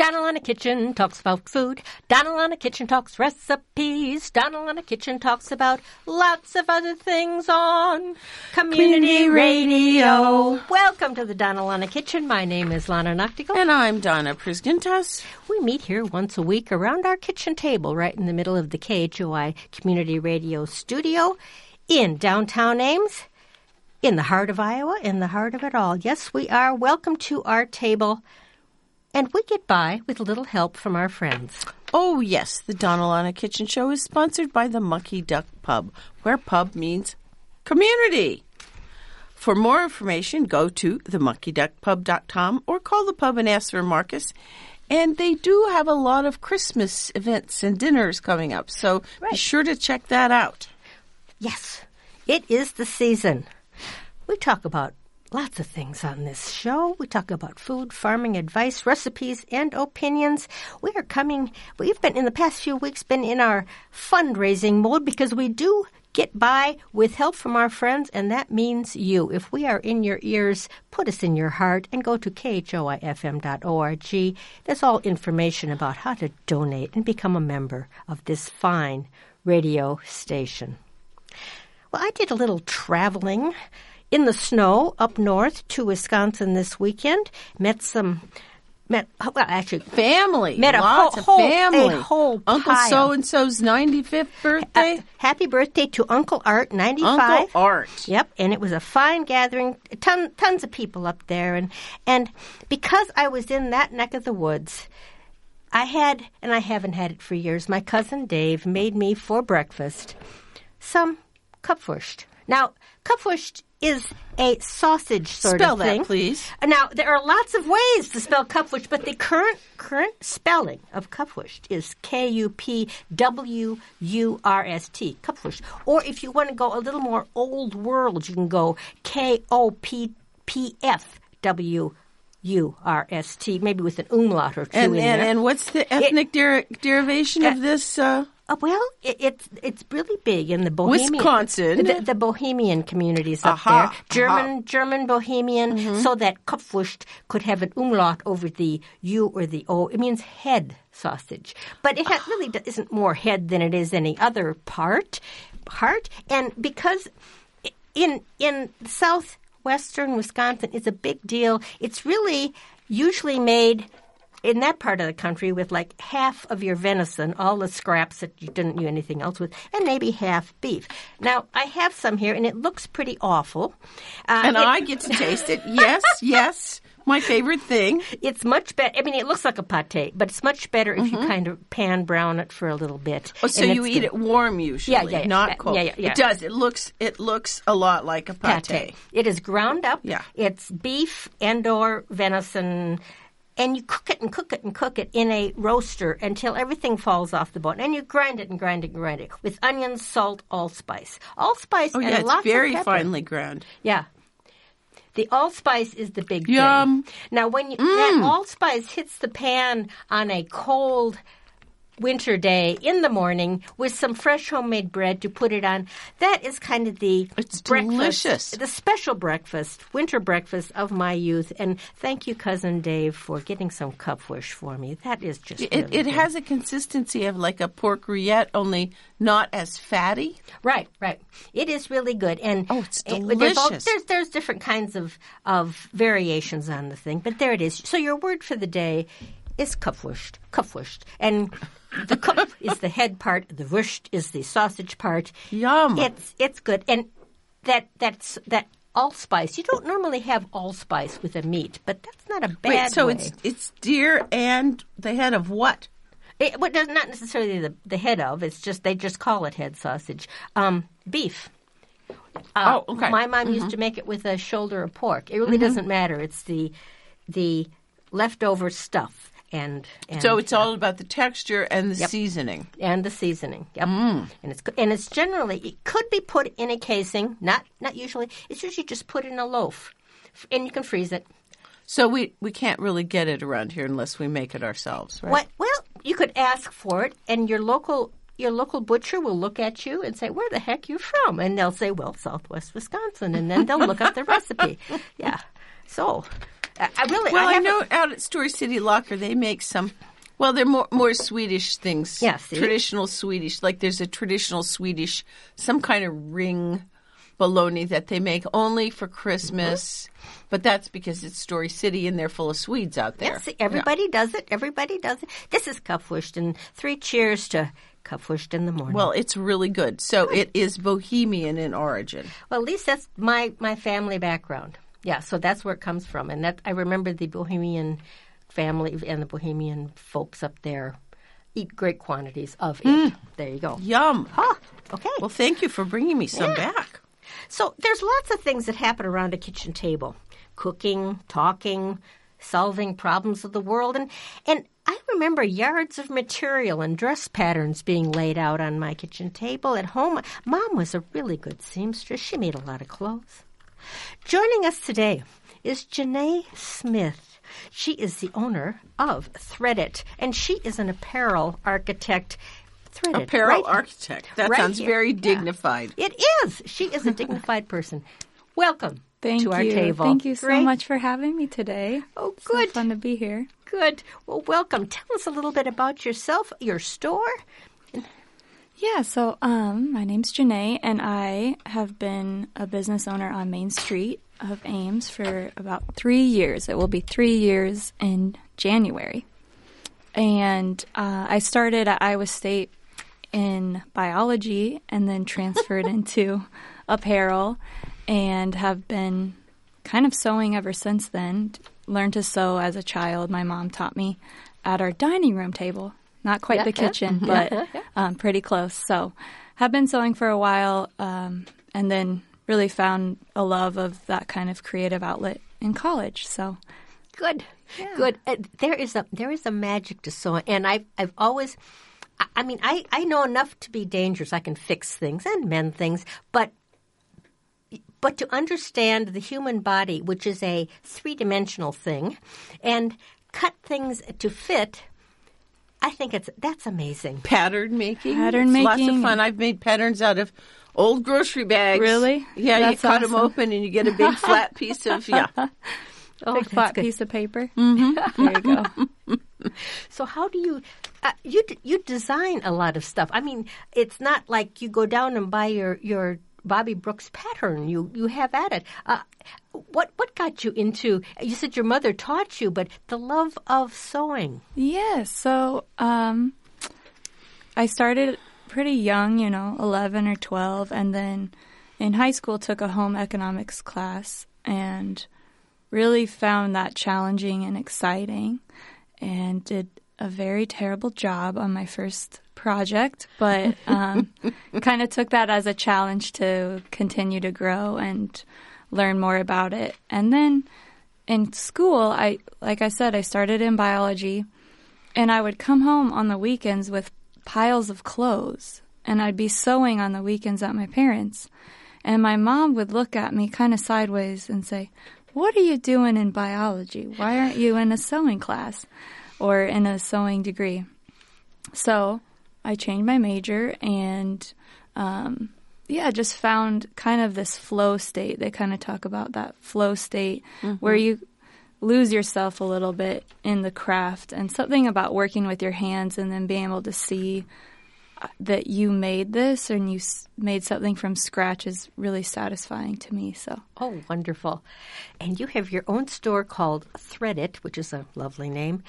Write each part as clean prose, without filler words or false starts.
Donalana Kitchen talks about food. Donalana Kitchen talks recipes. Donalana Kitchen talks about lots of other things on Community Radio. Welcome to the Donalana Kitchen. My name is Lana Noctigal. And I'm Donna Prisgintas. We meet here once a week around our kitchen table right in the middle of the KHOI Community Radio studio in downtown Ames, in the heart of Iowa, in the heart of it all. Yes, we are. Welcome to our table. And we get by with a little help from our friends. Oh, yes. The Donalana Kitchen Show is sponsored by the Mucky Duck Pub, where pub means community. For more information, go to themuckyduckpub.com or call the pub and ask for Marcus. And they do have a lot of Christmas events and dinners coming up, so be sure to check that out. Yes, it is the season. We talk about lots of things on this show. We talk about food, farming advice, recipes, and opinions. We've been in the past few weeks been in our fundraising mode because we do get by with help from our friends, and that means you. If we are in your ears, put us in your heart and go to khoifm.org. There's all information about how to donate and become a member of this fine radio station. Well, I did a little traveling in the snow up north to Wisconsin this weekend. Met family. Met Lots of family. A whole Uncle pile. So-and-so's 95th birthday. Happy birthday to Uncle Art, 95. Uncle Art. Yep, and it was a fine gathering. Tons of people up there. And because I was in that neck of the woods, I haven't had it for years, my cousin Dave made me for breakfast some Kupfwurst. Now, Kupfwurst is a sausage sort Spell of thing. that, please. Now, there are lots of ways to spell Kupfwurst, but the current spelling of Kupfwurst is Kupwurst, Kupfwurst. Or if you want to go a little more old world, you can go Kopfwurst, maybe with an umlaut or two in there. And what's the ethnic derivation of this? Well, it's really big in the Bohemian, Wisconsin, the Bohemian communities up there. German Bohemian, so that Kupfwurst could have an umlaut over the U or the O. It means head sausage, but it really isn't more head than it is any other part. And because in southwestern Wisconsin, it's a big deal. It's really usually made in that part of the country with like half of your venison, all the scraps that you didn't do anything else with, and maybe half beef. Now, I have some here, and it looks pretty awful. I get to taste it. Yes. My favorite thing. It's much better. I mean, it looks like a pâté, but it's much better if you kind of pan brown it for a little bit. Oh, so you eat it warm usually, not cold. Yeah. It does. It looks a lot like a pâté. It is ground up. Yeah. It's beef and/or venison. And you cook it and cook it and cook it in a roaster until everything falls off the bone. And you grind it and grind it and grind it with onions, salt, allspice. Allspice and it's lots very of pepper. finely ground. Yeah. The allspice is the big Yum. thing. Now, when that allspice hits the pan on a cold winter day in the morning with some fresh homemade bread to put it on, that is kind of the delicious. The special breakfast, winter breakfast of my youth. And thank you, Cousin Dave, for getting some Kupfwurst for me. That is just really it has a consistency of like a pork rillette, only not as fatty. Right. It is really good. And it's delicious. There's different kinds of variations on the thing, but there it is. So your word for the day is Kupfwurst. And the Kupf is the head part, the Wurst is the sausage part. Yum. It's good. And that allspice, you don't normally have allspice with a meat, but that's not a bad so way. it's deer and the head of what? Not necessarily the head of. It's just they just call it head sausage. Beef. Okay. My mom used to make it with a shoulder of pork. It really doesn't matter. It's the leftover stuff. And so it's all about the texture and the seasoning. And the seasoning, yep. And it's generally, it could be put in a casing, not usually. It's usually just put in a loaf, and you can freeze it. So we can't really get it around here unless we make it ourselves, right? Well, you could ask for it, and your local butcher will look at you and say, "Where the heck you from?" And they'll say, "Well, Southwest Wisconsin," and then they'll look up the recipe. Yeah, so. I know out at Story City Locker they make some. Well, they're more Swedish things. Yes, traditional Swedish. Like there's a traditional Swedish, some kind of ring bologna that they make only for Christmas. But that's because it's Story City and they're full of Swedes out there. Yes, everybody does it. Everybody does it. This is Kaffwurst, and 3 cheers to Kaffwurst in the morning. Well, it's really good. So it is Bohemian in origin. Well, at least that's my family background. Yeah, so that's where it comes from. And that I remember the Bohemian family and the Bohemian folks up there eat great quantities of it. There you go. Yum. Huh. Okay. Well, thank you for bringing me some back. So there's lots of things that happen around a kitchen table. Cooking, talking, solving problems of the world. And I remember yards of material and dress patterns being laid out on my kitchen table at home. Mom was a really good seamstress. She made a lot of clothes. Joining us today is Janae Smith. She is the owner of Threadit, and she is an apparel architect. Threadit, apparel architect. That sounds here. very dignified. It is. She is a dignified person. Welcome to our Thank you. table. Thank you so Great. much for having me today. Oh, It's good. so fun to be here. Good. Well, welcome. Tell us a little bit about yourself, your store. Yeah, so my name's Janae, and I have been a business owner on Main Street of Ames for about 3 years. It will be 3 years in January. And I started at Iowa State in biology and then transferred into apparel and have been kind of sewing ever since then. Learned to sew as a child. My mom taught me at our dining room table. Not quite the kitchen, but pretty close. So have been sewing for a while and then really found a love of that kind of creative outlet in college. So Good. Good. There is a magic to sewing, and I've always. I mean, I know enough to be dangerous. I can fix things and mend things, but to understand the human body, which is a 3-dimensional thing, and cut things to fit, I think that's amazing. Pattern making. Pattern It's lots of making. fun. I've made patterns out of old grocery bags. Really? Yeah, That's you cut them awesome. open and you get a big flat piece of, Oh, big that's flat good. piece of paper. Mm-hmm. There you go. So how do you you design a lot of stuff? I mean, it's not like you go down and buy your Bobby Brooks pattern. You have at it. What got you into? You said your mother taught you, but the love of sewing. Yeah, so I started pretty young, 11 or 12, and then in high school took a home economics class and really found that challenging and exciting and did a very terrible job on my first project, but kind of took that as a challenge to continue to grow and learn more about it. And then in school, like I said, I started in biology, and I would come home on the weekends with piles of clothes, and I'd be sewing on the weekends at my parents'. And my mom would look at me kind of sideways and say, "What are you doing in biology? Why aren't you in a sewing class or in a sewing degree?" So I changed my major and, just found kind of this flow state. They kind of talk about that flow state where you lose yourself a little bit in the craft, and something about working with your hands and then being able to see that you made this and you made something from scratch is really satisfying to me. So. Oh, wonderful. And you have your own store called Threadit, which is a lovely name.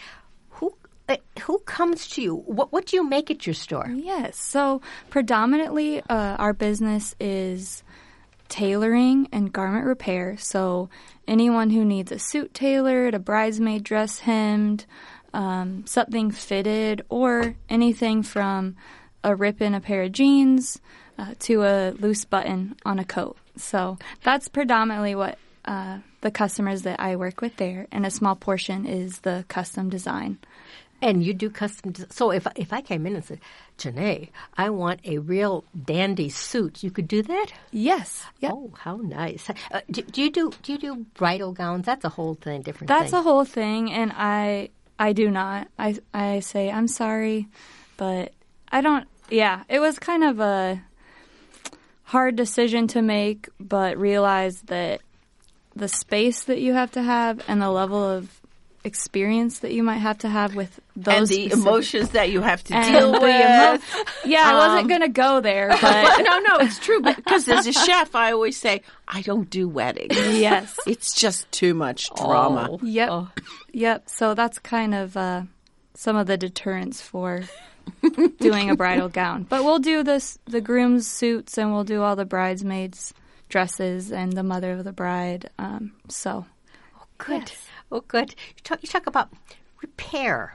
Who comes to you? What do you make at your store? Yes. So predominantly our business is tailoring and garment repair. So anyone who needs a suit tailored, a bridesmaid dress hemmed, something fitted, or anything from a rip in a pair of jeans to a loose button on a coat. So that's predominantly what the customers that I work with there, and a small portion is the custom design. And you do custom. So if I came in and said, "Janae, I want a real dandy suit," you could do that? Yes. Yep. Oh, how nice! Do you do bridal gowns? That's a whole thing, different. That's thing. a whole thing, and I do not. I say I'm sorry, but I don't. Yeah, it was kind of a hard decision to make, but realized that the space that you have to have and the level of experience that you might have to have with those and the emotions that you have to and deal with. I wasn't going to go there, but no, it's true. Because as a chef, I always say, I don't do weddings. yes. It's just too much drama. Oh. Yep. Oh. Yep. So that's kind of some of the deterrents for doing a bridal gown. But we'll do the groom's suits, and we'll do all the bridesmaids' dresses and the mother of the bride. Good. Yes. Oh, good. You talk about repair.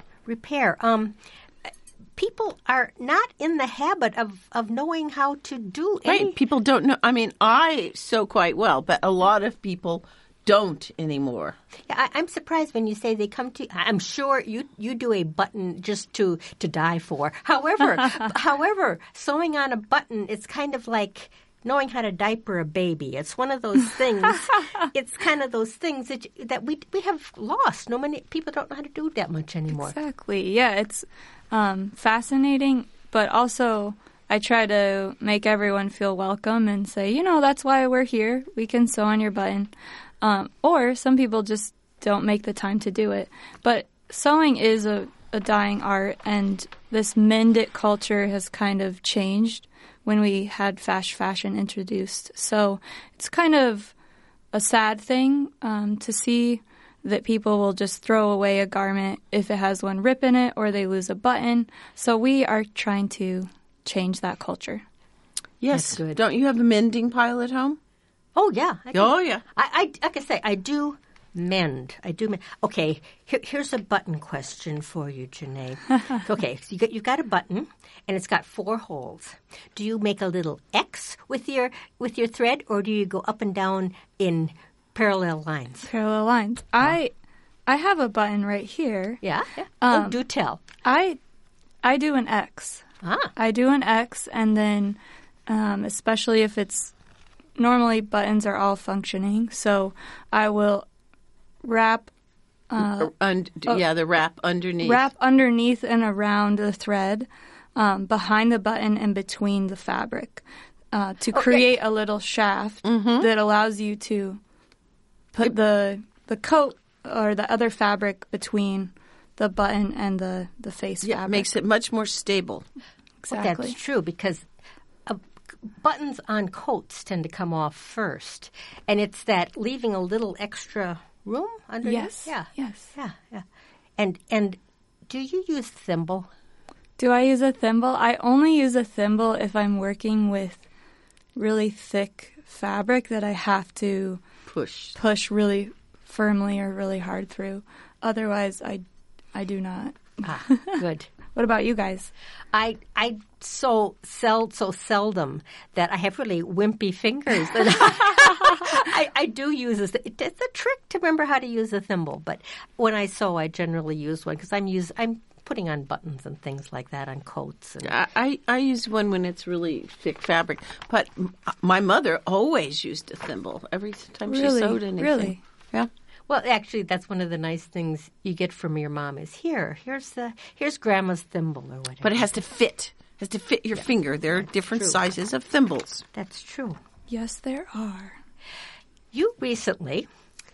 People are not in the habit of knowing how to do any. Right. People don't know. I mean, I sew quite well, but a lot of people don't anymore. Yeah, I'm surprised when you say they come to. I'm sure you do a button just to die for. However, sewing on a button, it's kind of like knowing how to diaper a baby. It's one of those things. It's kind of those things that we have lost. No many people don't know how to do that much anymore. Exactly. Yeah, it's fascinating, but also I try to make everyone feel welcome and say, that's why we're here. We can sew on your button. Or some people just don't make the time to do it. But sewing is a dying art, and this mend it culture has kind of changed when we had fast fashion introduced. So it's kind of a sad thing to see that people will just throw away a garment if it has one rip in it or they lose a button. So we are trying to change that culture. Yes. That's good. Don't you have a mending pile at home? Oh, yeah. Yeah. I like I say, I do mend. Okay, here's a button question for you, Janae. Okay, so you've got a button, and it's got 4 holes. Do you make a little X with your thread, or do you go up and down in parallel lines? Parallel lines. I have a button right here. Yeah? Do tell. I do an X. I do an X, and then especially if it's normally buttons are all functioning, so I will wrap the wrap underneath. Wrap underneath and around the thread, behind the button and between the fabric, to create a little shaft that allows you to put the coat or the other fabric between the button and the face fabric. It makes it much more stable. Exactly. Well, that's true, because buttons on coats tend to come off first, and it's that leaving a little extra room underneath. Yes. Yeah. Yes. Yeah. And do you use thimble? Do I use a thimble? I only use a thimble if I'm working with really thick fabric that I have to push really firmly or really hard through. Otherwise, I do not. Good. What about you guys? I so seldom that I have really wimpy fingers. I do use this. It's a trick to remember how to use a thimble, but when I sew, I generally use one because I'm putting on buttons and things like that on coats. And I use one when it's really thick fabric, but my mother always used a thimble every time she sewed anything. Really? Yeah. Well, actually, that's one of the nice things you get from your mom is here's Grandma's thimble or whatever. But it has to fit. It has to fit your finger. There are different sizes of thimbles. That's true. Yes, there are. You recently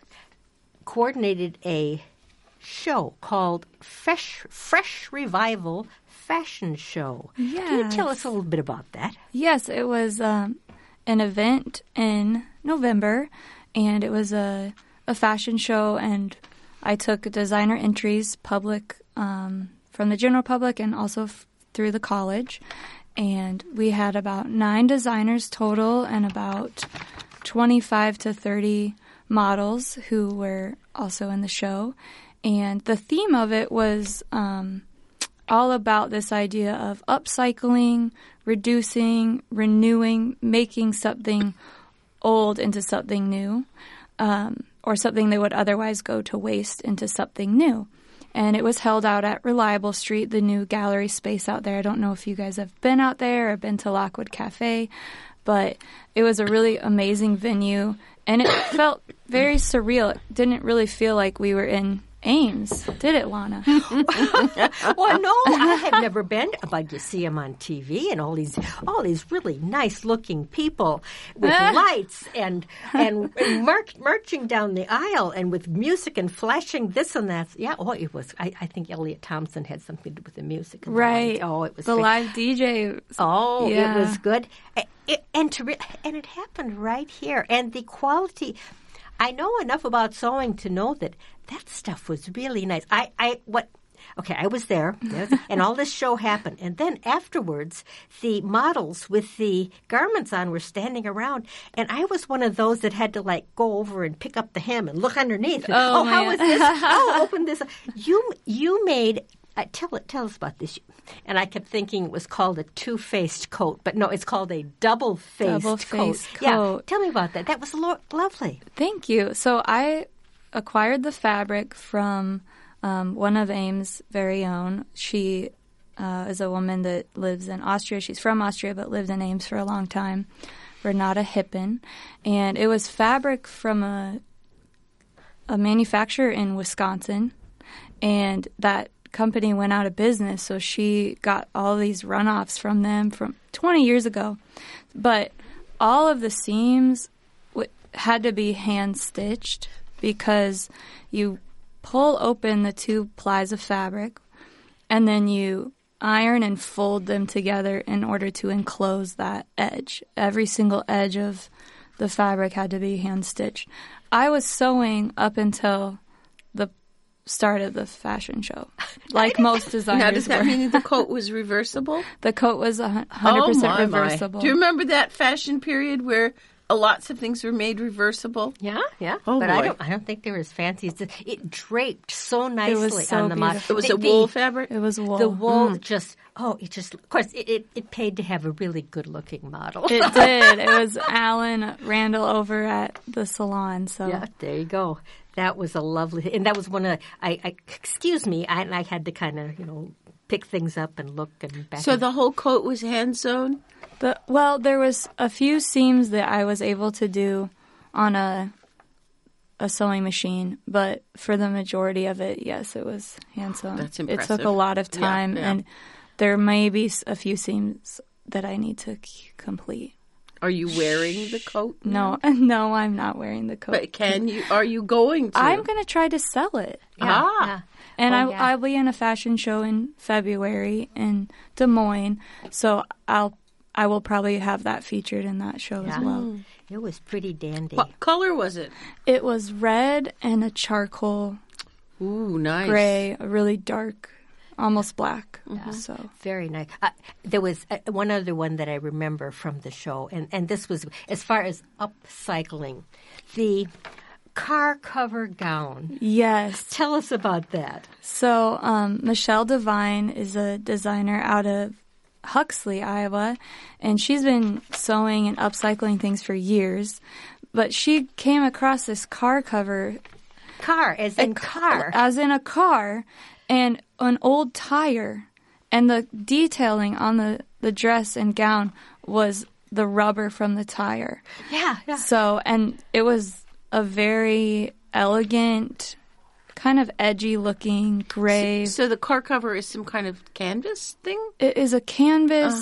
coordinated a show called Fresh Revival Fashion Show. Yes. Can you tell us a little bit about that? Yes, it was an event in November, and it was a fashion show, and I took designer entries, public from the general public and also through the college, and we had about 9 designers total and about 25 to 30 models who were also in the show. And the theme of it was all about this idea of upcycling, reducing, renewing, making something old into something new, or something that would otherwise go to waste into something new. And it was held out at Reliable Street, the new gallery space out there. I don't know if you guys have been out there or been to Lockwood Cafe, but it was a really amazing venue, and it felt very surreal. It didn't really feel like we were in Ames, did it, Lana? Well, no, I have never been, but you see them on TV and all these really nice looking people with lights and marching down the aisle and with music and flashing this and that. Yeah, it was. I think Elliot Thompson had something to do with the music. And Right. It was the live DJ. Oh, yeah. It was good, and it happened right here, and the quality. I know enough about sewing to know that stuff was really nice. I was there, and all this show happened. And then afterwards, the models with the garments on were standing around, and I was one of those that had to, go over and pick up the hem and look underneath. And, how is this? Open this. You made... Tell us about this. And I kept thinking it was called a two-faced coat, but no, it's called a double-faced coat. Yeah, tell me about that. That was lovely. Thank you. So I acquired the fabric from one of Ames' very own. She is a woman that lives in Austria. She's from Austria but lived in Ames for a long time, Renata Hippen. And it was fabric from a manufacturer in Wisconsin, and that company went out of business, so she got all these runoffs from them from 20 years ago. But all of the seams had to be hand-stitched because you pull open the two plies of fabric and then you iron and fold them together in order to enclose that edge. Every single edge of the fabric had to be hand-stitched. I was sewing up until the start of the fashion show, like most designers. Now, does that mean the coat was reversible? The coat was 100% reversible. Do you remember that fashion period where lots of things were made reversible? Yeah. Oh, but boy. I don't think they were as fancy as this. It draped so nicely on the model. It was a wool fabric? It was wool. The wool of course, it paid to have a really good-looking model. It did. It was Alan Randall over at the salon. So yeah, there you go. That was a lovely, and that was one of excuse me, I had to kind of, pick things up and look and back. So the whole coat was hand sewn? There was a few seams that I was able to do on a sewing machine, but for the majority of it, yes, it was hand sewn. That's impressive. It took a lot of time, and there may be a few seams that I need to complete. Are you wearing the coat? No, I'm not wearing the coat. But are you going to? I'm going to try to sell it. Yeah. And I'll be in a fashion show in February in Des Moines, so I will probably have that featured in that show as well. It was pretty dandy. What color was it? It was red and a charcoal gray, a really dark, almost black. Yeah. So very nice. There was one other one that I remember from the show, and this was as far as upcycling, the car cover gown. Yes. Tell us about that. So Michelle Devine is a designer out of Huxley, Iowa, and she's been sewing and upcycling things for years. But she came across this car cover. Car, as in car. As in a car, and an old tire. And the detailing on the dress and gown was the rubber from the tire. Yeah. So, and it was a very elegant, kind of edgy-looking gray. So the car cover is some kind of canvas thing? It is a canvas.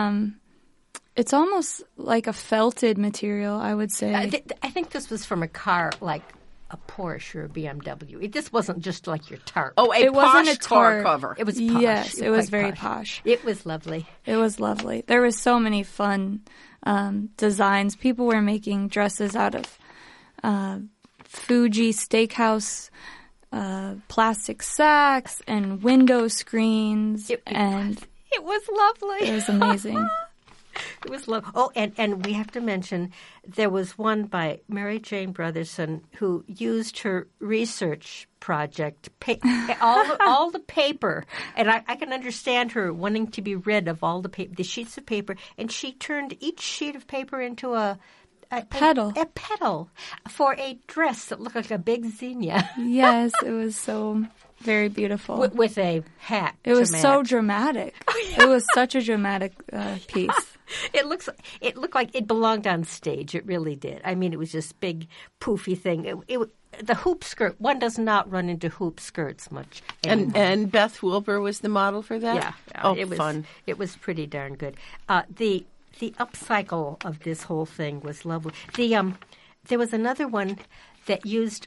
It's almost like a felted material, I would say. I think this was from a car like a Porsche or a BMW. This wasn't just like your tarp. Oh, it wasn't a car cover. It was posh. Yes, it was very posh. It was lovely. It was lovely. There was so many fun designs. People were making dresses out of Fuji Steakhouse plastic sacks and window screens. It was lovely. It was amazing. It was lovely. Oh, and we have to mention there was one by Mary Jane Brotherson who used her research project, all the paper, and I can understand her wanting to be rid of all the sheets of paper, and she turned each sheet of paper into a petal. A petal for a dress that looked like a big zinnia. Yes, it was so very beautiful. With a hat. It was so dramatic. Oh, yeah. It was such a dramatic piece. It looked like it belonged on stage. It really did. I mean, it was this big poofy thing. the hoop skirt, one does not run into hoop skirts much anymore. And Beth Wilbur was the model for that? Yeah. Oh, it was fun. It was pretty darn good. The upcycle of this whole thing was lovely. There was another one that used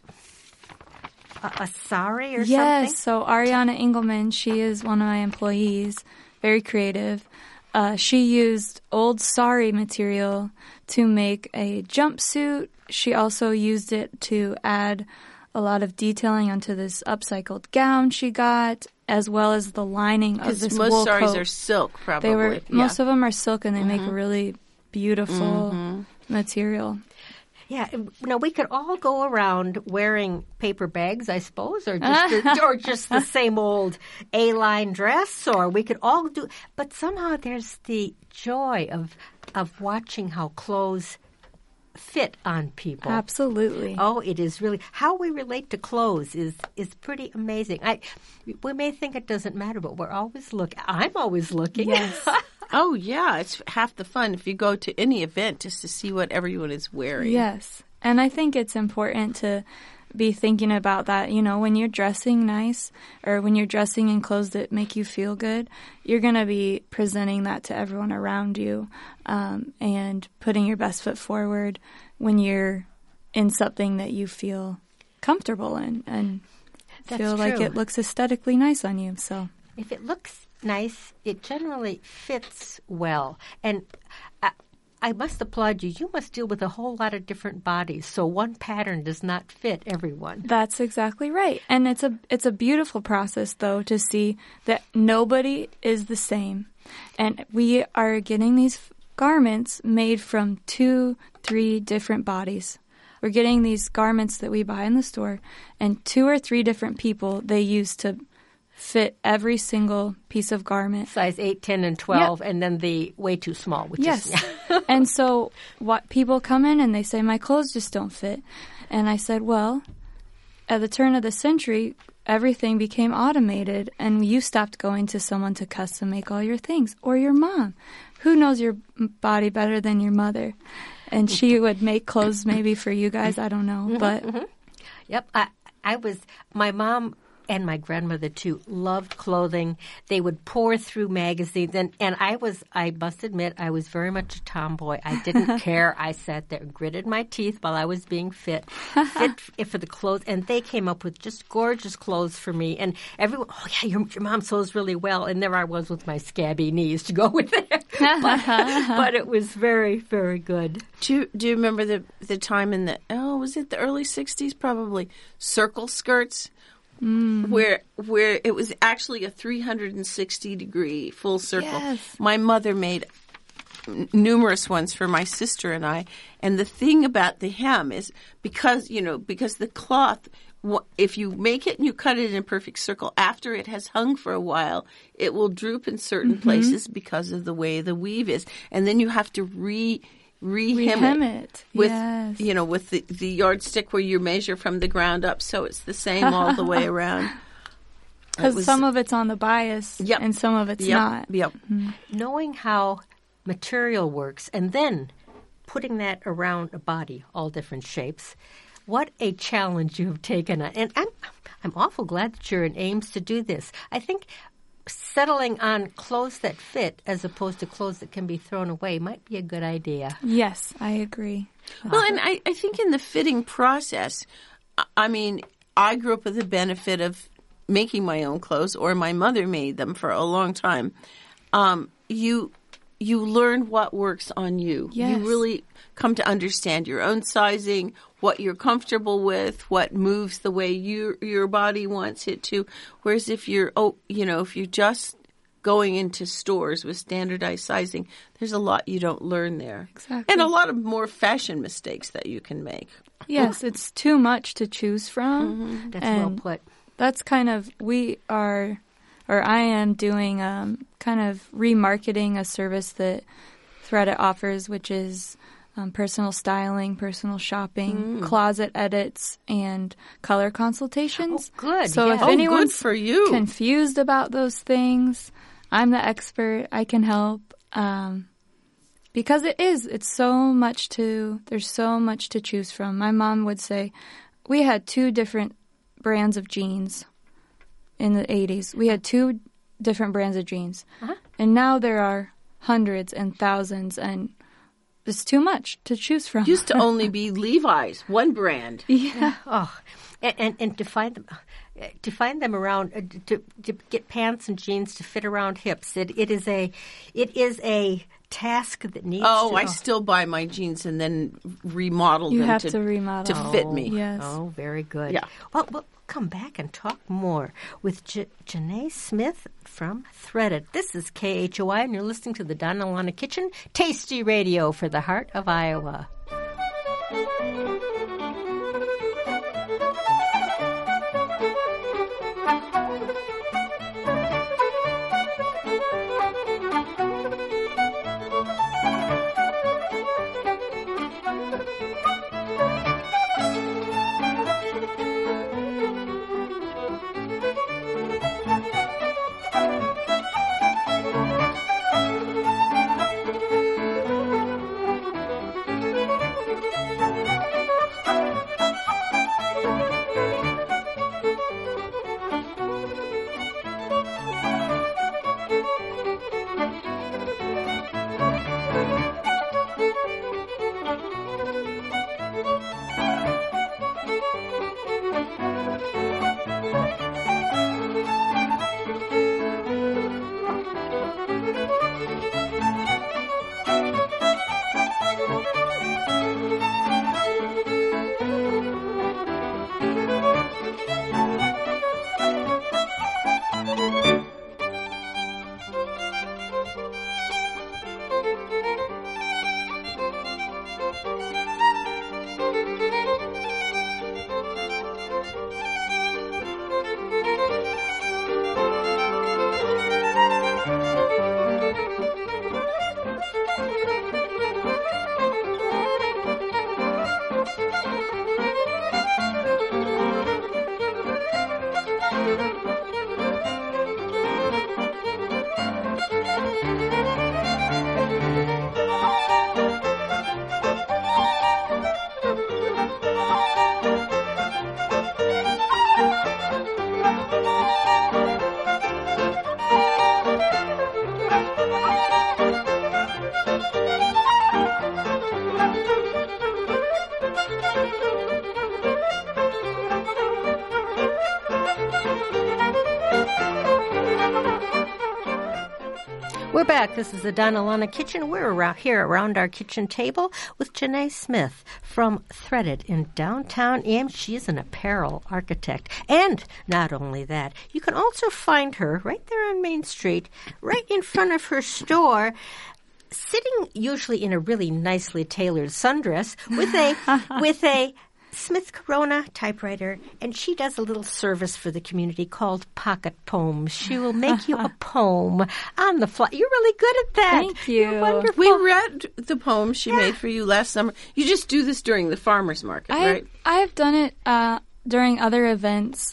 a sari or something. Yes, so Ariana Engelman, she is one of my employees, very creative. She used old sari material to make a jumpsuit. She also used it to add a lot of detailing onto this upcycled gown she got, as well as the lining of this wool most saris coat. are silk, probably. Most of them are silk, and they make a really beautiful material. Yeah, we could all go around wearing paper bags, I suppose, or just the same old A-line dress, or we could all do. But somehow there's the joy of watching how clothes fit on people. Absolutely. Oh, it is really how we relate to clothes is pretty amazing. We may think it doesn't matter, but we're always looking. I'm always looking. Yes. Oh, yeah. It's half the fun if you go to any event just to see what everyone is wearing. Yes. And I think it's important to be thinking about that. When you're dressing nice or when you're dressing in clothes that make you feel good, you're going to be presenting that to everyone around you and putting your best foot forward when you're in something that you feel comfortable in and feel like it looks aesthetically nice on you. So if it looks nice, it generally fits well. And I must applaud you. You must deal with a whole lot of different bodies, so one pattern does not fit everyone. That's exactly right. And it's a beautiful process, though, to see that nobody is the same. And we are getting these garments made from 2-3 different bodies. We're getting these garments that we buy in the store, and 2 or 3 different people they use to fit every single piece of garment. Size 8, 10, and 12, and then the way too small. Which yes. is, And so what people come in and they say, my clothes just don't fit. And I said, well, at the turn of the century, everything became automated, and you stopped going to someone to custom make all your things, or your mom. Who knows your body better than your mother? And she would make clothes maybe for you guys. I don't know. But Yep. My mom and my grandmother, too, loved clothing. They would pour through magazines. And I must admit, I was very much a tomboy. I didn't care. I sat there and gritted my teeth while I was being fit for the clothes. And they came up with just gorgeous clothes for me. And everyone, oh, yeah, your mom sews really well. And there I was with my scabby knees to go with it. but it was very, very good. Do you remember the time in was it the early 60s, probably, circle skirts? Where it was actually a 360-degree full circle. Yes. My mother made numerous ones for my sister and I. And the thing about the hem is because the cloth, if you make it and you cut it in a perfect circle, after it has hung for a while, it will droop in certain places because of the way the weave is. And then you have to rehem it with with the yardstick where you measure from the ground up, so it's the same all the way around. Because some of it's on the bias and some of it's not. Yep. Mm-hmm. Knowing how material works and then putting that around a body, all different shapes, what a challenge you have taken on. And I'm awful glad that you're in Ames to do this. I think settling on clothes that fit as opposed to clothes that can be thrown away might be a good idea. Yes, I agree. Well, and I think in the fitting process, I mean, I grew up with the benefit of making my own clothes, or my mother made them for a long time. You learn what works on you. Yes. You really come to understand your own sizing, what you're comfortable with, what moves the way your body wants it to. Whereas if you're just going into stores with standardized sizing, there's a lot you don't learn there. Exactly. And a lot of more fashion mistakes that you can make. Yes, it's too much to choose from. Mm-hmm. That's well put. That's kind of, I am doing kind of remarketing a service that Threadit offers, which is personal styling, personal shopping, closet edits, and color consultations. Oh, good. So if good anyone's for you. confused about those things, I'm the expert. I can help. Because there's so much to choose from. My mom would say, we had 2 different brands of jeans in the 80s. We had 2 different brands of jeans. And now there are hundreds and thousands, and it's too much to choose from. Used to only be Levi's, one brand. Yeah. Oh, and to find them around to get pants and jeans to fit around hips. It is a task that needs. Oh, I still buy my jeans and then remodel You them have to remodel. to fit me. Yes. Oh, very good. Yeah. Well, we'll come back and talk more with Janae Smith from Threaded. This is KHOI, and you're listening to the Donna Lana Kitchen Tasty Radio for the heart of Iowa. We're back. This is the Donna Lana Kitchen. We're around our kitchen table with Janae Smith from Threaded in downtown Ames. She's an apparel architect. And not only that, you can also find her right there on Main Street, right in front of her store, sitting usually in a really nicely tailored sundress with a Smith Corona typewriter, and she does a little service for the community called Pocket Poems. She will make you a poem on the fly. You're really good at that. Thank you. You're wonderful. We read the poem she made for you last summer. You just do this during the farmer's market, right? I have done it during other events,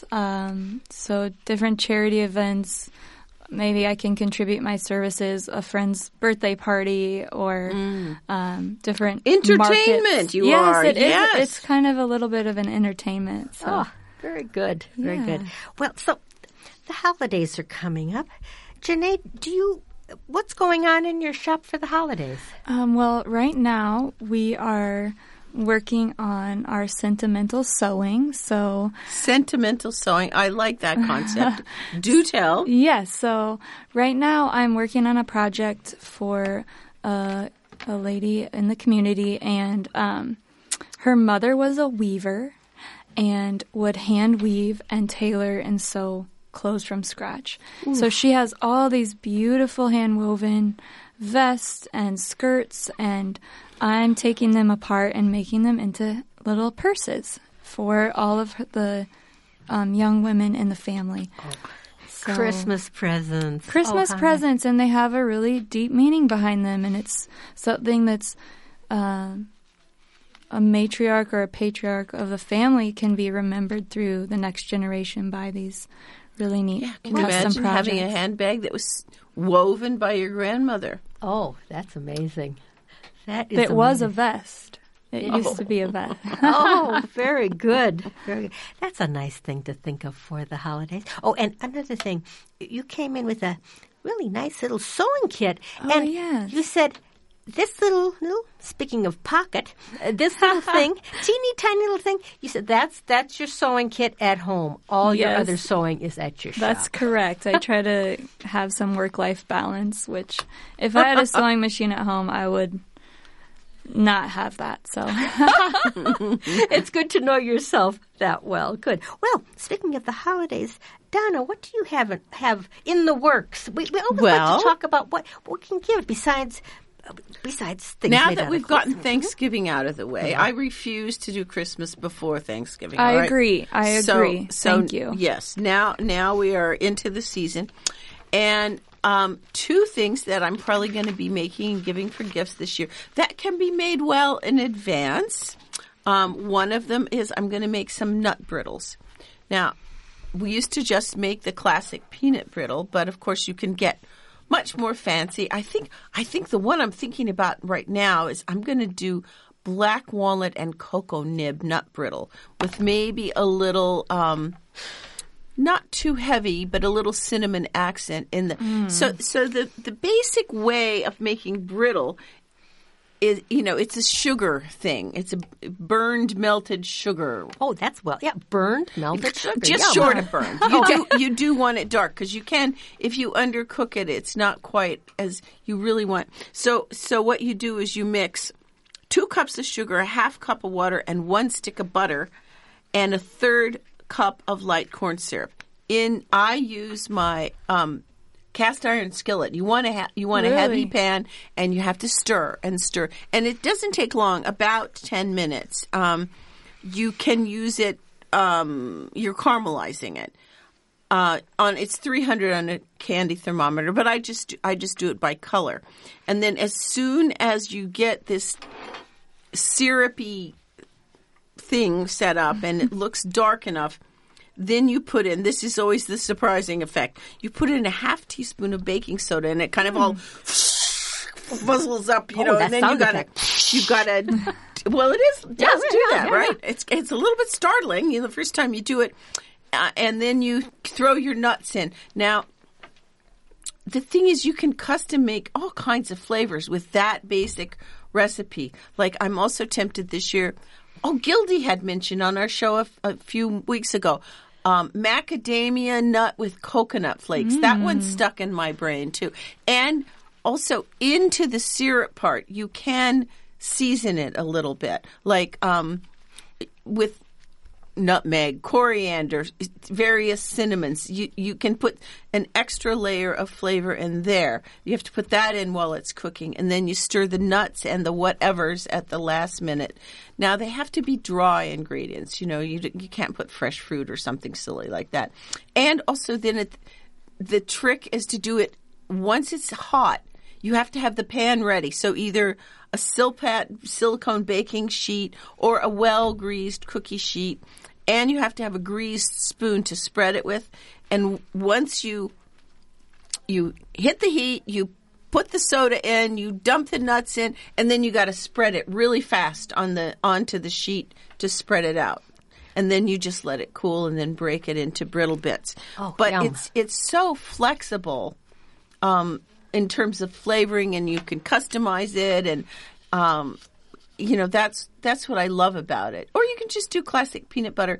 so different charity events. Maybe I can contribute my services, a friend's birthday party, or different entertainment. Markets. You yes, are. It yes, is. It's kind of a little bit of an entertainment. So. Oh, very good. Very good. Well, so the holidays are coming up. Janae, what's going on in your shop for the holidays? Well, right now we are working on our sentimental sewing. So sentimental sewing. I like that concept. Do tell. Yes. So right now I'm working on a project for a lady in the community, and her mother was a weaver and would hand weave and tailor and sew clothes from scratch. Ooh. So she has all these beautiful hand woven vests and skirts, and I'm taking them apart and making them into little purses for all of the young women in the family. Oh. So, Christmas presents. Presents, and they have a really deep meaning behind them, and it's something that's a matriarch or a patriarch of the family can be remembered through the next generation by these really neat can you custom imagine projects. having a handbag that was woven by your grandmother? Oh, that's amazing. That is It was a amazing. vest. It used to be a vet. Oh, very good. Very good. That's a nice thing to think of for the holidays. Oh, and another thing, you came in with a really nice little sewing kit. Oh, and yes. you said, this little, speaking of pocket, this little thing, teeny tiny little thing, you said that's your sewing kit at home. All your Yes. other sewing is at your shop. That's correct. I try to have some work-life balance, which if I had a sewing machine at home, I would not have that. So It's good to know yourself that well. Good. Well, speaking of the holidays, Donna, what do you have in the works? We always like to talk about what we can give besides things Now made that out we've of gotten cloth. Thanksgiving out of the way, I refuse to do Christmas before Thanksgiving. I all right? agree. I agree. So, Thank you. Yes. Now we are into the season, and two things that I'm probably going to be making and giving for gifts this year that can be made well in advance. One of them is I'm going to make some nut brittles. Now, we used to just make the classic peanut brittle, but of course you can get much more fancy. I think the one I'm thinking about right now is I'm going to do black walnut and cocoa nib nut brittle with maybe a little not too heavy, but a little cinnamon accent in the. So the basic way of making brittle is, it's a sugar thing. It's a burned melted sugar. Oh, that's burned melted sugar. Just short of burned. You do want it dark because you can, if you undercook it, it's not quite as you really want. So what you do is you mix 2 cups of sugar, a half cup of water, and 1 stick of butter, and a 1/3 cup of light corn syrup. I use my cast iron skillet. You want a heavy pan, and you have to stir and stir. And it doesn't take long, about 10 minutes. You can use it. You're caramelizing it. It's 300 on a candy thermometer, but I just do it by color. And then as soon as you get this syrupy thing set up and it looks dark enough, then you put in, this is always the surprising effect, you put in a half teaspoon of baking soda and it kind of all fuzzles up, and then you gotta, well, it does do that, right? It's a little bit startling, the first time you do it, and then you throw your nuts in. Now, the thing is, you can custom make all kinds of flavors with that basic recipe. Like, I'm also tempted this year. Oh, Gildy had mentioned on our show a few weeks ago, macadamia nut with coconut flakes. That one stuck in my brain too. And also into the syrup part, you can season it a little bit, like with nutmeg, coriander, various cinnamons. You can put an extra layer of flavor in there. You have to put that in while it's cooking, and then you stir the nuts and the whatevers at the last minute. Now, they have to be dry ingredients. You can't put fresh fruit or something silly like that. And also then the trick is to do it once it's hot. You have to have the pan ready. So either a silicone baking sheet or a well-greased cookie sheet. And you have to have a greased spoon to spread it with. And once you hit the heat, you put the soda in, you dump the nuts in, and then you got to spread it really fast onto the sheet to spread it out. And then you just let it cool and then break it into brittle bits. Oh, but yum. it's so flexible in terms of flavoring, and you can customize it, and that's what I love about it. Or you can just do classic peanut butter,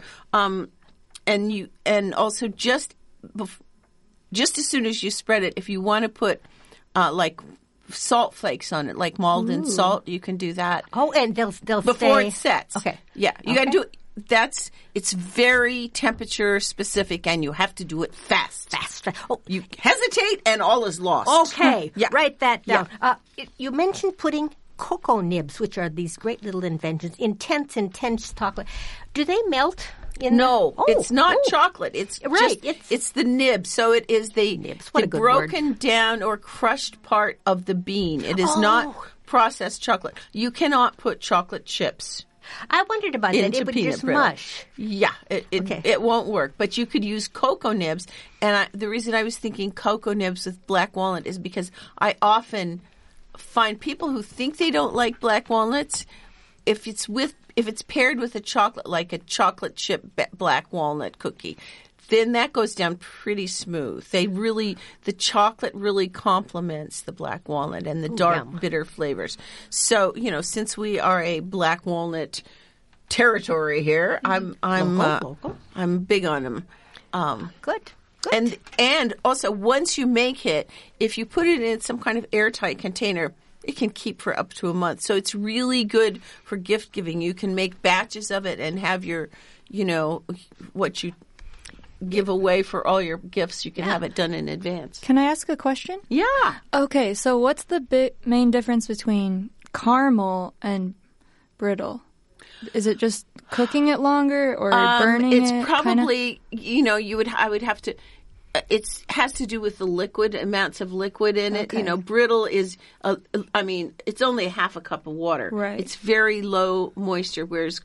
and also just as soon as you spread it, if you want to put like salt flakes on it, like Maldon salt, you can do that. Oh, and they'll before stay. It sets. Okay, yeah, you got to do it. It's very temperature specific, and you have to do it fast. Oh, you hesitate, and all is lost. Okay, Yeah. Write that down. Yeah. You mentioned putting cocoa nibs, which are these great little inventions, intense chocolate. Do they melt? No, it's not chocolate. It's right. It's the nib. So it is the nibs. What the a good broken word. down or crushed part of the bean. It is not processed chocolate. You cannot put chocolate chips. I wondered about that. Into It would peanut just brittle. mush. Yeah, it won't work. But you could use cocoa nibs. And the reason I was thinking cocoa nibs with black walnut is because I often find people who think they don't like black walnuts if it's paired with a chocolate, like a chocolate chip black walnut cookie, then that goes down pretty smooth. The chocolate really complements the black walnut and the dark bitter flavors. So, since we are a black walnut territory here, I'm big on them. Good. And also, once you make it, if you put it in some kind of airtight container, it can keep for up to a month. So it's really good for gift giving. You can make batches of it and have your, what you give away for all your gifts. You can have it done in advance. Can I ask a question? Yeah. Okay, so what's the main difference between caramel and brittle? Is it just cooking it longer or burning it? It's probably, I would have to. It has to do with the liquid, amounts of liquid in it. Brittle is, it's only half a cup of water. Right. It's very low moisture, whereas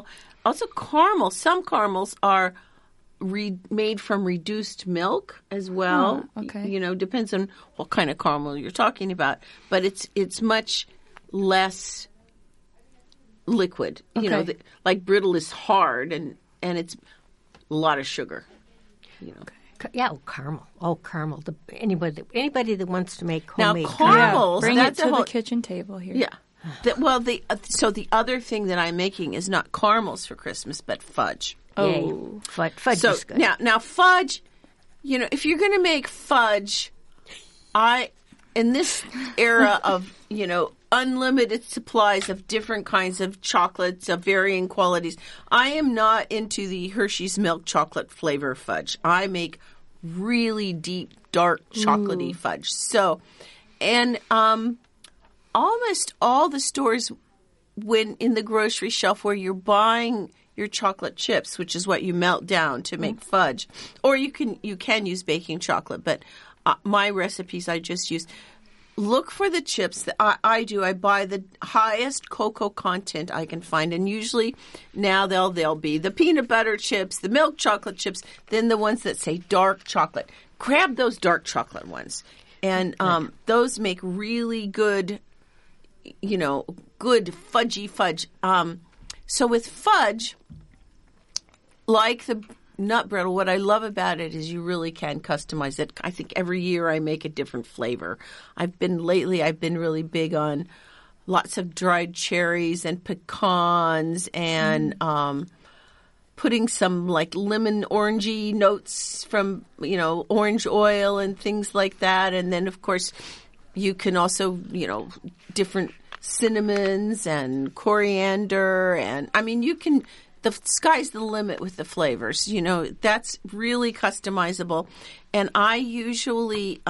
some caramels are made from reduced milk as well. Oh, okay. Depends on what kind of caramel you're talking about. But it's much less liquid. Okay. Like brittle is hard and it's a lot of sugar. Okay. Yeah, caramel. Caramel. Anybody that wants to make homemade caramels, bring it to the kitchen table here. Yeah. So the other thing that I'm making is not caramels for Christmas, but fudge. Oh, fudge is good. Now fudge, if you're going to make fudge, in this era of, unlimited supplies of different kinds of chocolates of varying qualities, I am not into the Hershey's milk chocolate flavor fudge. I make really deep, dark, chocolatey fudge. So, and almost all the stores when in the grocery shelf where you're buying your chocolate chips, which is what you melt down to make fudge, or you can use baking chocolate, but my recipes I just use. Look for the chips that I do. I buy the highest cocoa content I can find, and usually now they'll be the peanut butter chips, the milk chocolate chips, then the ones that say dark chocolate. Grab those dark chocolate ones, and those make really good, good fudgy fudge. So with fudge, like the nut brittle, what I love about it is you really can customize it. I think every year I make a different flavor. I've been really big on lots of dried cherries and pecans and putting some like lemon orangey notes from, orange oil and things like that. And then of course you can also, different cinnamons and coriander and the sky's the limit with the flavors. That's really customizable. And I usually,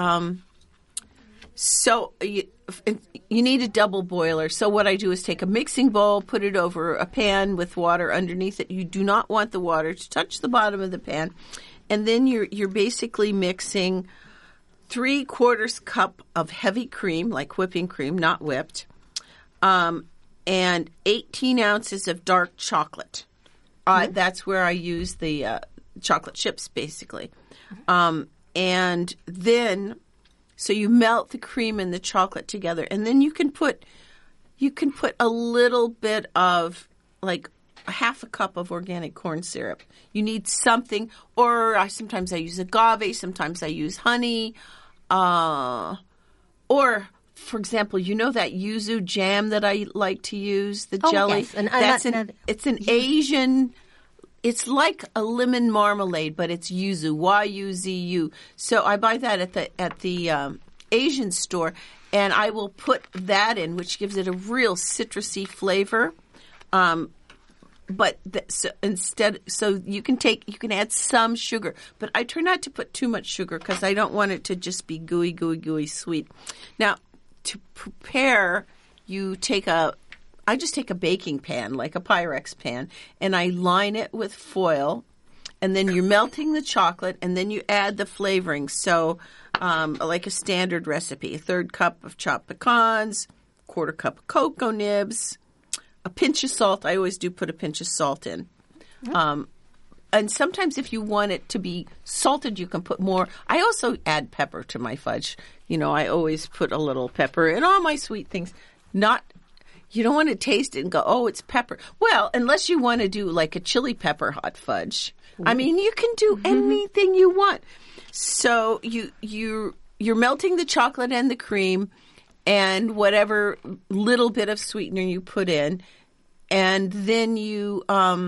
you need a double boiler. So what I do is take a mixing bowl, put it over a pan with water underneath it. You do not want the water to touch the bottom of the pan. And then you're basically mixing 3/4 cup of heavy cream, like whipping cream, not whipped, and 18 ounces of dark chocolate. That's where I use the chocolate chips, basically. And then, so you melt the cream and the chocolate together, and then you can put a little bit of, like, a half a cup of organic corn syrup. You need something, or sometimes I use agave, sometimes I use honey, or, for example, that yuzu jam that I like to use, the jelly. Yes. And it's an Asian. It's like a lemon marmalade, but it's yuzu, Y-U-Z-U. So I buy that at the Asian store, and I will put that in, which gives it a real citrusy flavor. So you can add some sugar, but I try not to put too much sugar because I don't want it to just be gooey, gooey, gooey sweet. Now, to prepare, I just take a baking pan, like a Pyrex pan, and I line it with foil, and then you're melting the chocolate, and then you add the flavoring. So, like a standard recipe, 1/3 cup of chopped pecans, 1/4 cup of cocoa nibs, a pinch of salt. I always do put a pinch of salt in. And sometimes if you want it to be salted, you can put more. I also add pepper to my fudge. I always put a little pepper in all my sweet things. Not, You don't want to taste it and go, oh, it's pepper. Well, unless you want to do like a chili pepper hot fudge. I mean, you can do anything you want. So you're melting the chocolate and the cream and whatever little bit of sweetener you put in, and then you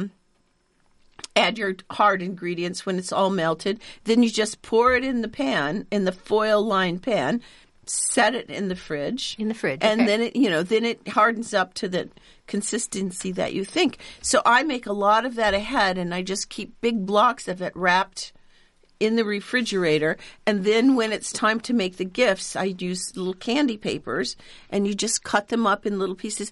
add your hard ingredients when it's all melted. Then you just pour it in the pan, in the foil-lined pan, set it in the fridge. In the fridge, and okay. then it hardens up to the consistency that you think. So I make a lot of that ahead, and I just keep big blocks of it wrapped in the refrigerator. And then when it's time to make the gifts, I use little candy papers, and you just cut them up in little pieces.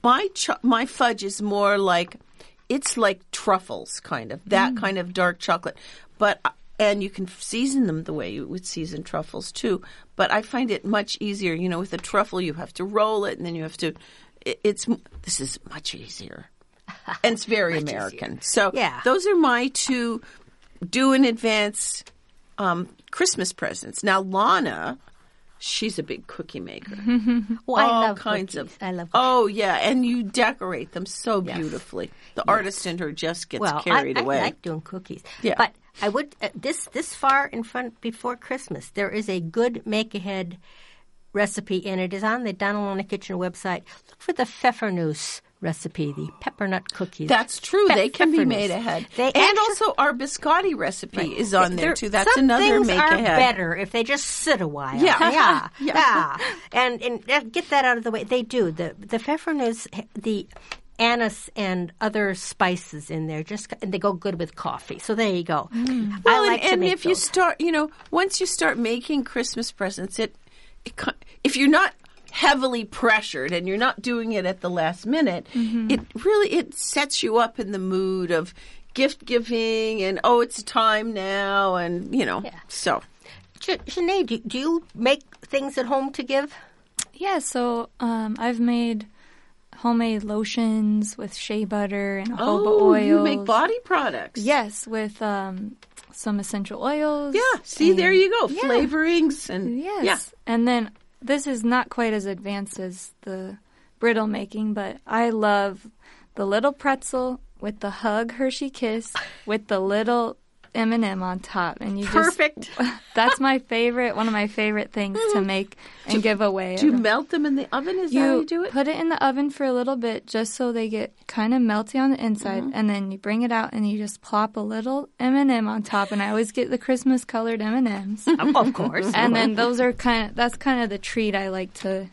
My fudge is more like, it's like truffles, kind of, that kind of dark chocolate. And you can season them the way you would season truffles, too. But I find it much easier. With a truffle, you have to roll it, and then you have to this is much easier. And it's very American. So those are my two do in advance Christmas presents. Now, Lana, she's a big cookie maker. Well, I love cookies. I love cookies. Oh, yeah, and you decorate them so beautifully. The artist in her just gets carried away. I like doing cookies. Yeah. But I would, this far in front before Christmas, there is a good make-ahead recipe, and it is on the Donalona Kitchen website. Look for the Pfeffernuss recipe, the peppermint cookies. That's true. They can be made ahead. And also our biscotti recipe is on there, too. That's another make ahead. Some things are better if they just sit a while. Yeah. Yeah. And get that out of the way. They do. The Pfeffernuss, the anise and other spices in there, and they go good with coffee. So there you go. Well, I like and to make if those. you start, once you start making Christmas presents, if you're not heavily pressured and you're not doing it at the last minute, it sets you up in the mood of gift giving and, oh, it's time now, and, so. Sinead, do you make things at home to give? Yeah, so I've made homemade lotions with shea butter and jojoba oils. You make body products. Yes, with some essential oils. Yeah, see, there you go. Yeah. Flavorings. And yes. Yeah. And then this is not quite as advanced as the brittle making, but I love the little pretzel with the Hug Hershey Kiss with the little M&M on top, and you perfect. That's my favorite. One of my favorite things to make and give away. Do you melt them in the oven? Is that how you do it? Put it in the oven for a little bit, just so they get kind of melty on the inside, and then you bring it out and you just plop a little M&M on top. And I always get the Christmas colored M&Ms, of course. And then those are that's kind of the treat I like to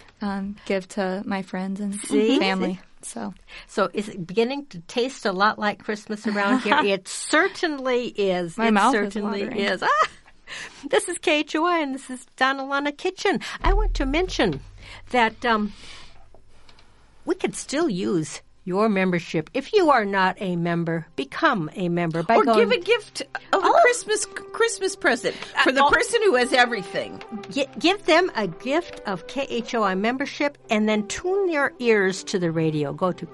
give to my friends and family. So is it beginning to taste a lot like Christmas around here? It certainly is. My mouth is watering. This is KHOI, and this is Donalona Kitchen. I want to mention that we could still use your membership. If you are not a member, become a member. Or give a gift of a Christmas present for the person who has everything. Give them a gift of KHOI membership, and then tune your ears to the radio. Go to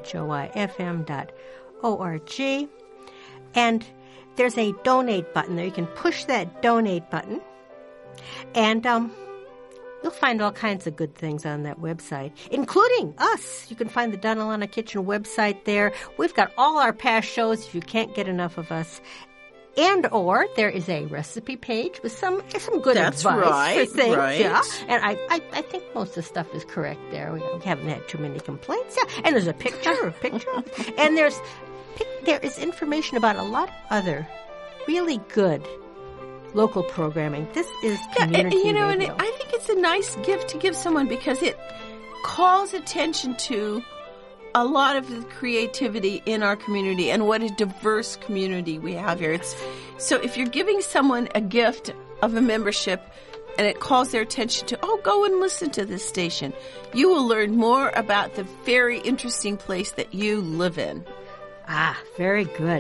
khoifm.org, and there's a donate button there. You can push that donate button, and you'll find all kinds of good things on that website, including us. You can find the Donalona Kitchen website there. We've got all our past shows if you can't get enough of us. And/or there is a recipe page with some good advice for things. Right. Yeah. And I think most of the stuff is correct there. We haven't had too many complaints. Yeah. And there's a picture. And there is information about a lot of other really good local programming. This is community radio. And I think it's a nice gift to give someone because it calls attention to a lot of the creativity in our community and what a diverse community we have here. So if you're giving someone a gift of a membership and it calls their attention to, go and listen to this station, you will learn more about the very interesting place that you live in. Very good.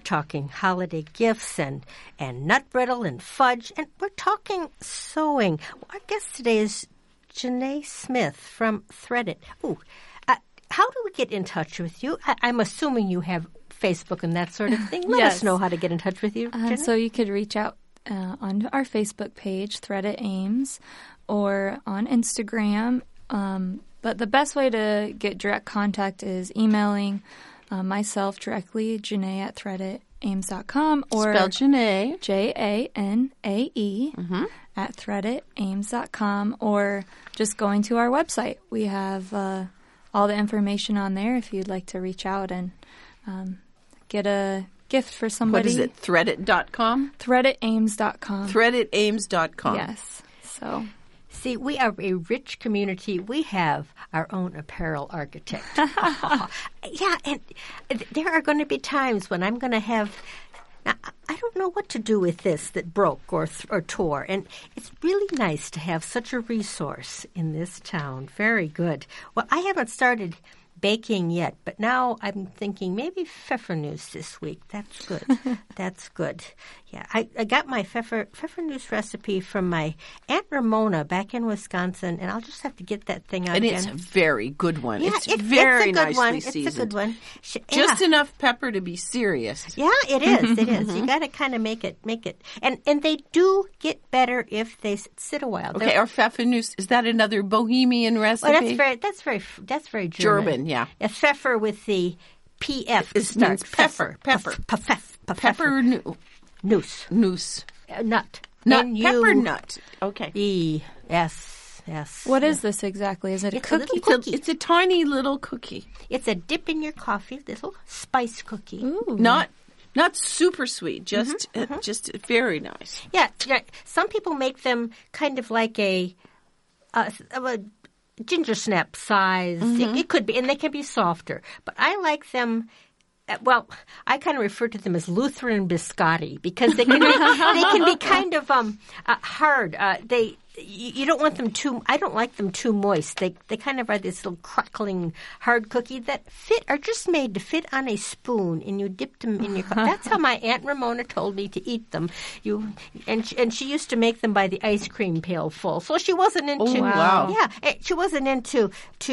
talking holiday gifts and nut brittle and fudge, and we're talking sewing. Our guest today is Janae Smith from Thread It. Ooh, how do we get in touch with you? I'm assuming you have Facebook and that sort of thing. Let us know how to get in touch with you. So you could reach out on our Facebook page, Thread It Ames, or on Instagram. But the best way to get direct contact is emailing myself directly, Janae at threaditames.com, or spell Janae, Janae at threaditames.com, or just going to our website. We have all the information on there if you'd like to reach out and get a gift for somebody. What is it? Threadit.com? Threaditames.com. Threaditames.com. Yes. So, see, we are a rich community. We have our own apparel architect. Yeah, and there are going to be times when I'm going to have. Now, I don't know what to do with this that broke or tore, and it's really nice to have such a resource in this town. Very good. Well, I haven't started baking yet, but now I'm thinking maybe pfeffernusse this week. That's good. That's good. Yeah, I got my pfeffernusse recipe from my Aunt Ramona back in Wisconsin, and I'll just have to get that thing out and again. it's a very good one. Yeah, it's very a good nicely one. seasoned. It's a good one. Just enough pepper to be serious. Yeah, it is. It is. You got to kind of make it, and they do get better if they sit a while. Okay, our pfeffernusse, is that another Bohemian recipe? Well, that's very German. Yeah. A pfeffer with the PF It means pepper. Pepper noose. Nut. Pepper nut. Okay. Yes. what is this exactly? Is it a It's a cookie? little cookie. It's a tiny little cookie. It's a dip in your coffee, little spice cookie. Ooh. Not super sweet, just very nice. Yeah. Some people make them kind of like a ginger snap size. It could be, and they can be softer. But I like them. Well, I kind of refer to them as Lutheran biscotti because they can be kind of hard. You don't want them too. I don't like them too moist. They kind of are this little crackling hard cookie that are just made to fit on a spoon, and you dip them in your. That's how my Aunt Ramona told me to eat them. And she used to make them by the ice cream pail full. So she wasn't into. Oh, wow. Yeah, she wasn't into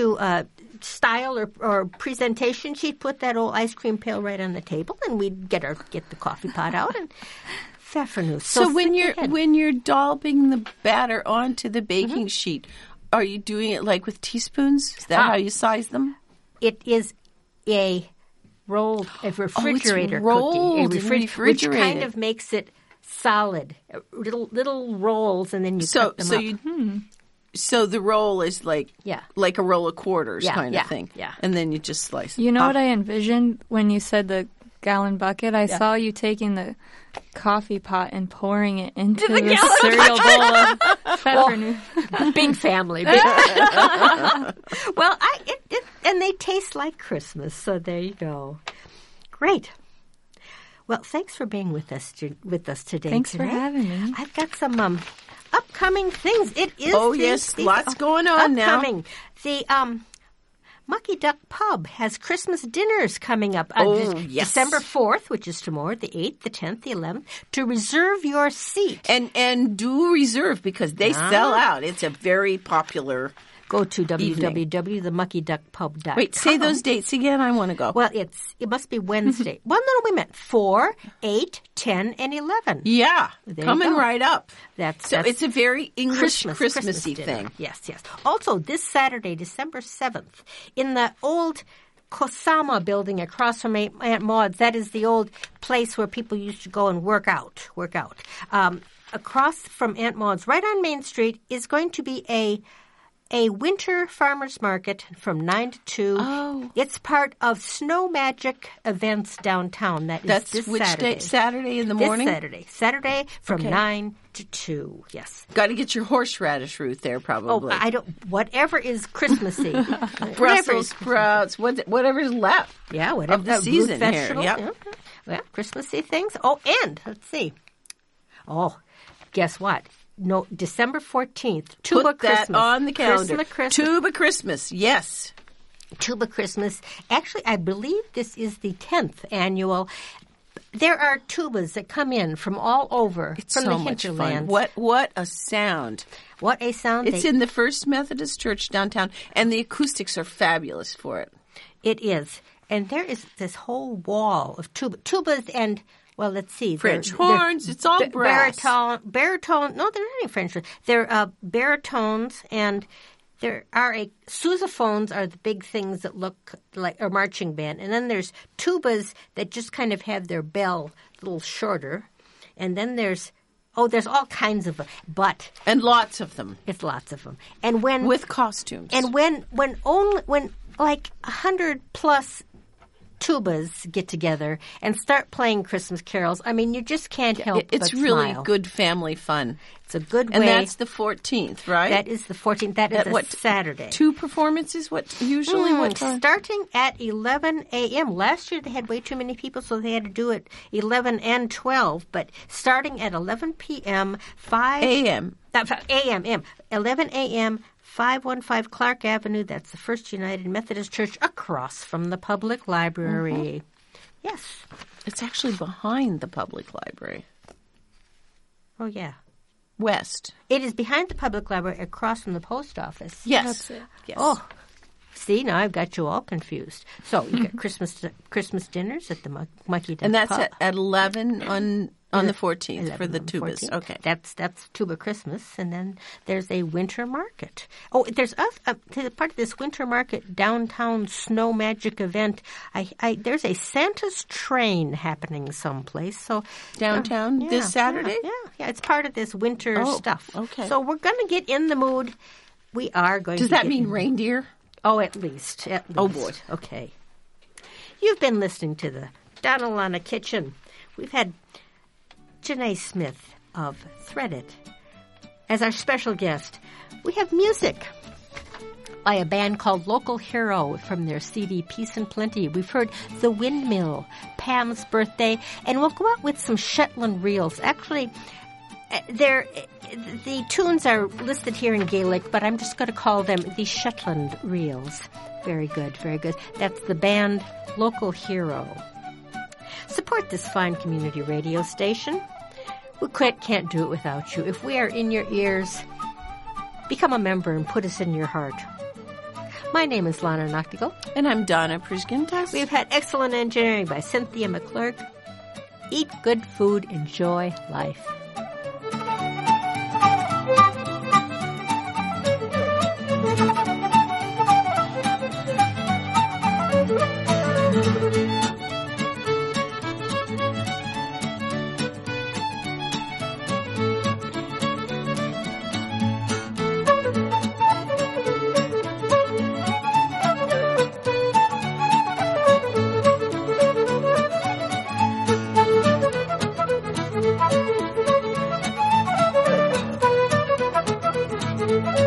style or presentation. She'd put that old ice cream pail right on the table, and we'd get the coffee pot out and pfeffernusse. So when you're dolloping the batter onto the baking sheet, are you doing it like with teaspoons? Is that how you size them? It is a refrigerator rolled cookie, which kind of makes it solid, little rolls, and then you cut them up. So the roll is like a roll of quarters kind of thing. Yeah. And then you just slice it. You know what I envisioned when you said the gallon bucket? I saw you taking the coffee pot and pouring it into the cereal bowl of pfeffernusse. Big family. Well, and they taste like Christmas, so there you go. Great. Well, thanks for being with us today. Thanks for having me. I've got some upcoming things. It is. Oh, yes, lots going on now. Upcoming. The Mucky Duck Pub has Christmas dinners coming up. Yes. December 4th, which is tomorrow, the 8th, the 10th, the 11th, to reserve your seat. And do reserve because they sell out. It's a very popular Go to www.themuckyduckpub.com. Wait, say those dates again. I want to go. Well, it must be Wednesday. Well, no, we meant 4, 8, 10, and 11. Yeah, coming right up. That's it's a very English Christmassy dinner. thing. Yes. Also, this Saturday, December 7th, in the old Kosama building across from Aunt Maud's, that is the old place where people used to go and work out. Across from Aunt Maud's, right on Main Street, is going to be a winter farmers market from 9 to 2. Oh. It's part of Snow Magic events downtown. That's this which Saturday. Day? Saturday in the morning? This Saturday from 9 to 2, yes. Got to get your horseradish root there, probably. Oh, whatever is Christmassy. Brussels sprouts, whatever is left. Yeah, whatever. Of the season here. Yep. Yeah. Well, Christmassy things. Oh, and let's see. Oh, guess what? No, December 14th, Tuba Put that Christmas. on the calendar. Christmas. Tuba Christmas, yes. Tuba Christmas. Actually, I believe this is the 10th annual. there are tubas that come in from all over, It's from so the much fun. hinterlands. What a sound. What a sound. It's in the First Methodist Church downtown, and the acoustics are fabulous for it. It is. And there is this whole wall of tubas and, well, let's see. French horns, it's all brass. Baritone. No, they're not any French horns. They're baritones, and there are sousaphones are the big things that look like a marching band. And then there's tubas that just kind of have their bell a little shorter. And then there's all kinds of them. But And lots of them. it's lots of them. And when With costumes. and when like 100 plus tubas get together and start playing Christmas carols, I mean, you just can't help It's but really smile. good family fun. It's a good way. And that's the 14th, right? That is the 14th. That is At a what- Saturday. 2 performances? What usually what time? Starting at 11 a.m. Last year they had way too many people, so they had to do it 11 and 12. But starting at 11 p.m., a.m. 11 a.m., 515 Clark Avenue. That's the First United Methodist Church across from the public library. Yes. It's actually behind the public library. Oh, yeah. West. It is behind the public library across from the post office. Yes. That's it. Yes. Oh, see, now I've got you all confused. So you got Christmas dinners at the Mucky Duck And that's Pub. at 11 on the 14th 11 for the on the tubas. 14th. Okay. That's Tuba Christmas, and then there's a winter market. Oh, there's part of this winter market downtown snow magic event. There's a Santa's train happening someplace. So Downtown this Saturday? Yeah. It's part of this winter stuff. okay. So we're going to get in the mood. We are going. Does to that get mean in- reindeer? Oh, at least. Oh, boy. Okay. You've been listening to the Donalana Kitchen. We've had Janae Smith of Thread It as our special guest. We have music by a band called Local Hero from their CD Peace and Plenty. We've heard The Windmill, Pam's Birthday, and we'll go out with some Shetland reels. Actually, the tunes are listed here in Gaelic, but I'm just going to call them the Shetland reels. Very good, very good. That's the band Local Hero. Support this fine community radio station. We can't do it without you. If we are in your ears, become a member and put us in your heart. My name is Lana Noctigal. And I'm Donna Prisgintas. We've had excellent engineering by Cynthia McClurg. Eat good food, enjoy life. Thank you.